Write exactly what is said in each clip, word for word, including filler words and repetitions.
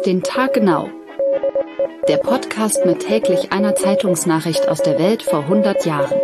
Auf den Tag genau. Der Podcast mit täglich einer Zeitungsnachricht aus der Welt vor hundert Jahren.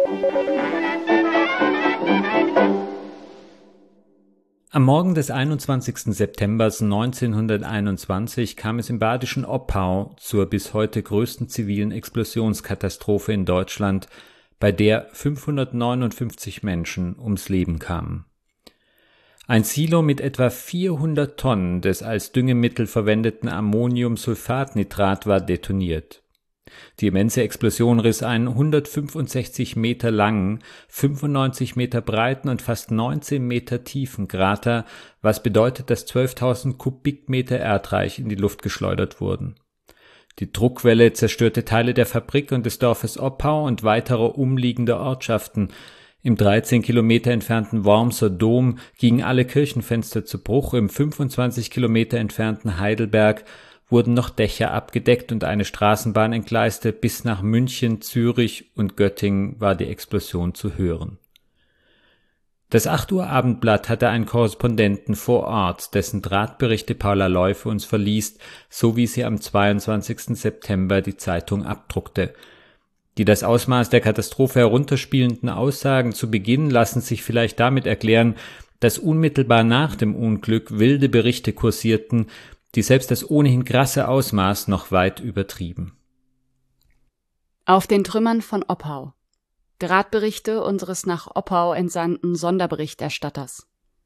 Am Morgen des einundzwanzigsten September neunzehnhunderteinundzwanzig kam es im badischen Oppau zur bis heute größten zivilen Explosionskatastrophe in Deutschland, bei der fünfhundertneunundfünfzig Menschen ums Leben kamen. Ein Silo mit etwa vierhundert Tonnen des als Düngemittel verwendeten Ammoniumsulfatnitrat war detoniert. Die immense Explosion riss einen hundertfünfundsechzig Meter langen, fünfundneunzig Meter breiten und fast neunzehn Meter tiefen Krater, was bedeutet, dass zwölftausend Kubikmeter Erdreich in die Luft geschleudert wurden. Die Druckwelle zerstörte Teile der Fabrik und des Dorfes Oppau und weiterer umliegender Ortschaften. Im dreizehn Kilometer entfernten Wormser Dom gingen alle Kirchenfenster zu Bruch, im fünfundzwanzig Kilometer entfernten Heidelberg wurden noch Dächer abgedeckt und eine Straßenbahn entgleiste. Bis nach München, Zürich und Göttingen war die Explosion zu hören. Das acht Uhr Abendblatt hatte einen Korrespondenten vor Ort, dessen Drahtberichte Paula Läufe uns verliest, so wie sie am zweiundzwanzigsten September die Zeitung abdruckte. Die das Ausmaß der Katastrophe herunterspielenden Aussagen zu Beginn lassen sich vielleicht damit erklären, dass unmittelbar nach dem Unglück wilde Berichte kursierten, die selbst das ohnehin krasse Ausmaß noch weit übertrieben. Auf den Trümmern von Oppau. Drahtberichte unseres nach Oppau entsandten Sonderberichterstatters.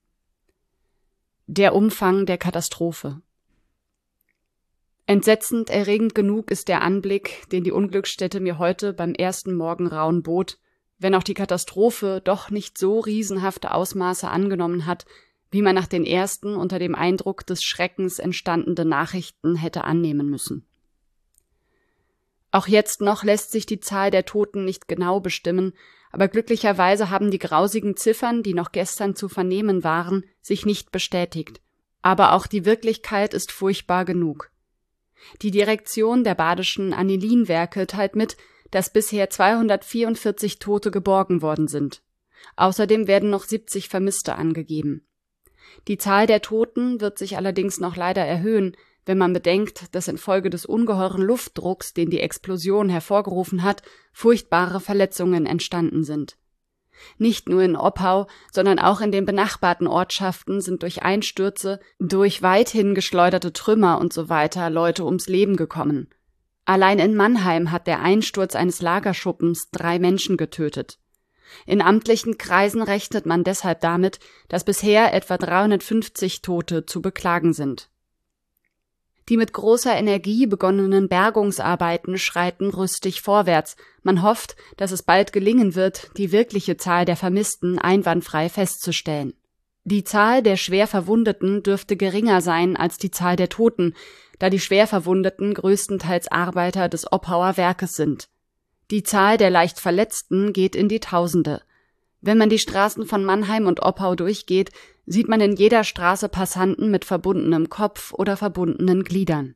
Der Umfang der Katastrophe. Entsetzend erregend genug ist der Anblick, den die Unglücksstätte mir heute beim ersten Morgenrauen bot, wenn auch die Katastrophe doch nicht so riesenhafte Ausmaße angenommen hat, wie man nach den ersten unter dem Eindruck des Schreckens entstandenen Nachrichten hätte annehmen müssen. Auch jetzt noch lässt sich die Zahl der Toten nicht genau bestimmen, aber glücklicherweise haben die grausigen Ziffern, die noch gestern zu vernehmen waren, sich nicht bestätigt. Aber auch die Wirklichkeit ist furchtbar genug. Die Direktion der Badischen Anilinwerke teilt mit, dass bisher zweihundertvierundvierzig Tote geborgen worden sind. Außerdem werden noch siebzig Vermisste angegeben. Die Zahl der Toten wird sich allerdings noch leider erhöhen, wenn man bedenkt, dass infolge des ungeheuren Luftdrucks, den die Explosion hervorgerufen hat, furchtbare Verletzungen entstanden sind. Nicht nur in Oppau, sondern auch in den benachbarten Ortschaften sind durch Einstürze, durch weithin geschleuderte Trümmer usw. Leute ums Leben gekommen. Allein in Mannheim hat der Einsturz eines Lagerschuppens drei Menschen getötet. In amtlichen Kreisen rechnet man deshalb damit, dass bisher etwa dreihundertfünfzig Tote zu beklagen sind. Die mit großer Energie begonnenen Bergungsarbeiten schreiten rüstig vorwärts. Man hofft, dass es bald gelingen wird, die wirkliche Zahl der Vermissten einwandfrei festzustellen. Die Zahl der schwer Verwundeten dürfte geringer sein als die Zahl der Toten, da die schwer Verwundeten größtenteils Arbeiter des Oppauer Werkes sind. Die Zahl der leicht Verletzten geht in die Tausende. Wenn man die Straßen von Mannheim und Oppau durchgeht, sieht man in jeder Straße Passanten mit verbundenem Kopf oder verbundenen Gliedern.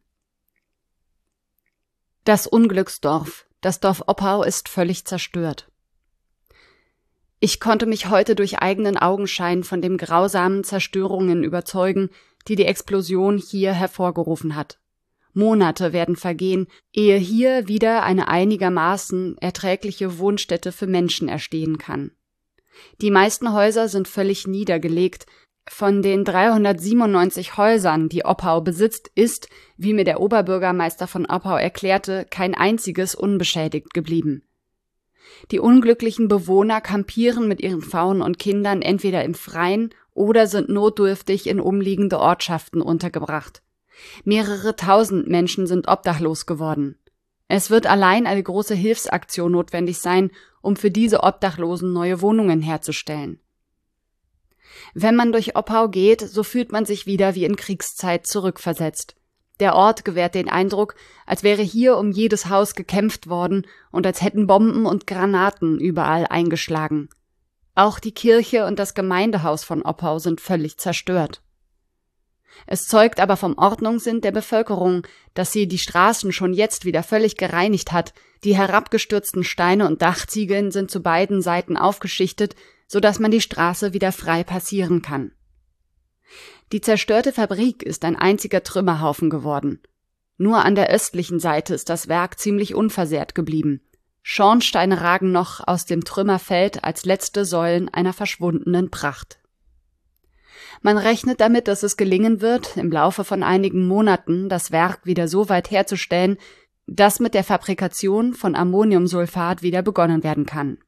Das Unglücksdorf, das Dorf Oppau, ist völlig zerstört. Ich konnte mich heute durch eigenen Augenschein von den grausamen Zerstörungen überzeugen, die die Explosion hier hervorgerufen hat. Monate werden vergehen, ehe hier wieder eine einigermaßen erträgliche Wohnstätte für Menschen erstehen kann. Die meisten Häuser sind völlig niedergelegt. Von den dreihundertsiebenundneunzig Häusern, die Oppau besitzt, ist, wie mir der Oberbürgermeister von Oppau erklärte, kein einziges unbeschädigt geblieben. Die unglücklichen Bewohner kampieren mit ihren Frauen und Kindern entweder im Freien oder sind notdürftig in umliegende Ortschaften untergebracht. Mehrere tausend Menschen sind obdachlos geworden. Es wird allein eine große Hilfsaktion notwendig sein, um für diese Obdachlosen neue Wohnungen herzustellen. Wenn man durch Oppau geht, so fühlt man sich wieder wie in Kriegszeit zurückversetzt. Der Ort gewährt den Eindruck, als wäre hier um jedes Haus gekämpft worden und als hätten Bomben und Granaten überall eingeschlagen. Auch die Kirche und das Gemeindehaus von Oppau sind völlig zerstört. Es zeugt aber vom Ordnungssinn der Bevölkerung, dass sie die Straßen schon jetzt wieder völlig gereinigt hat. Die herabgestürzten Steine und Dachziegeln sind zu beiden Seiten aufgeschichtet, so dass man die Straße wieder frei passieren kann. Die zerstörte Fabrik ist ein einziger Trümmerhaufen geworden. Nur an der östlichen Seite ist das Werk ziemlich unversehrt geblieben. Schornsteine ragen noch aus dem Trümmerfeld als letzte Säulen einer verschwundenen Pracht. Man rechnet damit, dass es gelingen wird, im Laufe von einigen Monaten das Werk wieder so weit herzustellen, dass mit der Fabrikation von Ammoniumsulfat wieder begonnen werden kann.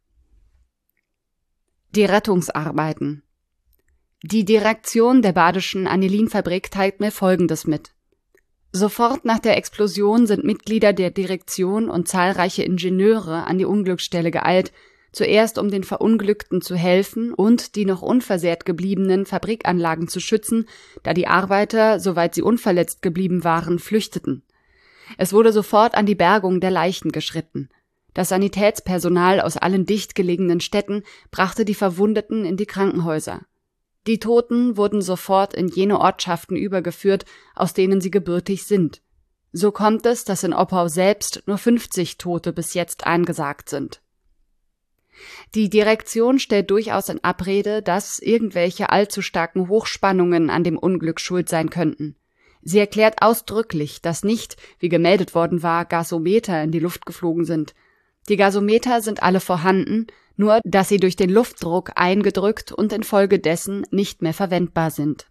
Die Rettungsarbeiten. Die Direktion der Badischen Anilinfabrik teilt mir Folgendes mit. Sofort nach der Explosion sind Mitglieder der Direktion und zahlreiche Ingenieure an die Unglücksstelle geeilt, zuerst um den Verunglückten zu helfen und die noch unversehrt gebliebenen Fabrikanlagen zu schützen, da die Arbeiter, soweit sie unverletzt geblieben waren, flüchteten. Es wurde sofort an die Bergung der Leichen geschritten. Das Sanitätspersonal aus allen dicht gelegenen Städten brachte die Verwundeten in die Krankenhäuser. Die Toten wurden sofort in jene Ortschaften übergeführt, aus denen sie gebürtig sind. So kommt es, dass in Oppau selbst nur fünfzig Tote bis jetzt eingesagt sind. Die Direktion stellt durchaus in Abrede, dass irgendwelche allzu starken Hochspannungen an dem Unglück schuld sein könnten. Sie erklärt ausdrücklich, dass nicht, wie gemeldet worden war, Gasometer in die Luft geflogen sind. Die Gasometer sind alle vorhanden, nur dass sie durch den Luftdruck eingedrückt und infolgedessen nicht mehr verwendbar sind.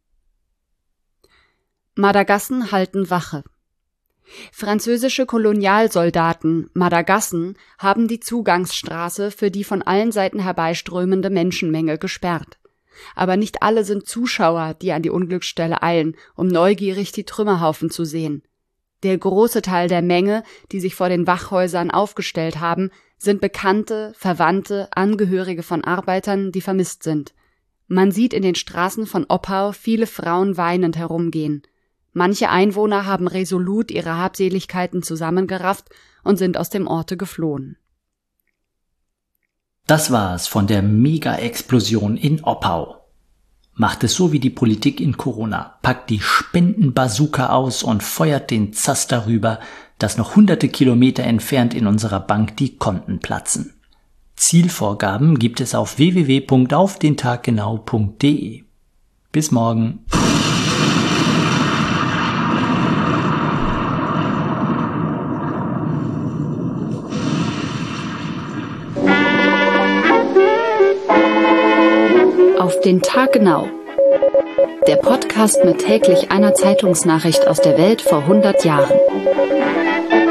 Madagassen halten Wache. Französische Kolonialsoldaten, Madagassen, haben die Zugangsstraße für die von allen Seiten herbeiströmende Menschenmenge gesperrt. Aber nicht alle sind Zuschauer, die an die Unglücksstelle eilen, um neugierig die Trümmerhaufen zu sehen. Der große Teil der Menge, die sich vor den Wachhäusern aufgestellt haben, sind Bekannte, Verwandte, Angehörige von Arbeitern, die vermisst sind. Man sieht in den Straßen von Oppau viele Frauen weinend herumgehen. Manche Einwohner haben resolut ihre Habseligkeiten zusammengerafft und sind aus dem Orte geflohen. Das war's von der Mega-Explosion in Oppau. Macht es so wie die Politik in Corona, packt die Spendenbazooka aus und feuert den Zaster rüber, dass noch hunderte Kilometer entfernt in unserer Bank die Konten platzen. Zielvorgaben gibt es auf w w w punkt auf den tag genau punkt d e. Bis morgen. Auf den Tag genau. Der Podcast mit täglich einer Zeitungsnachricht aus der Welt vor hundert Jahren.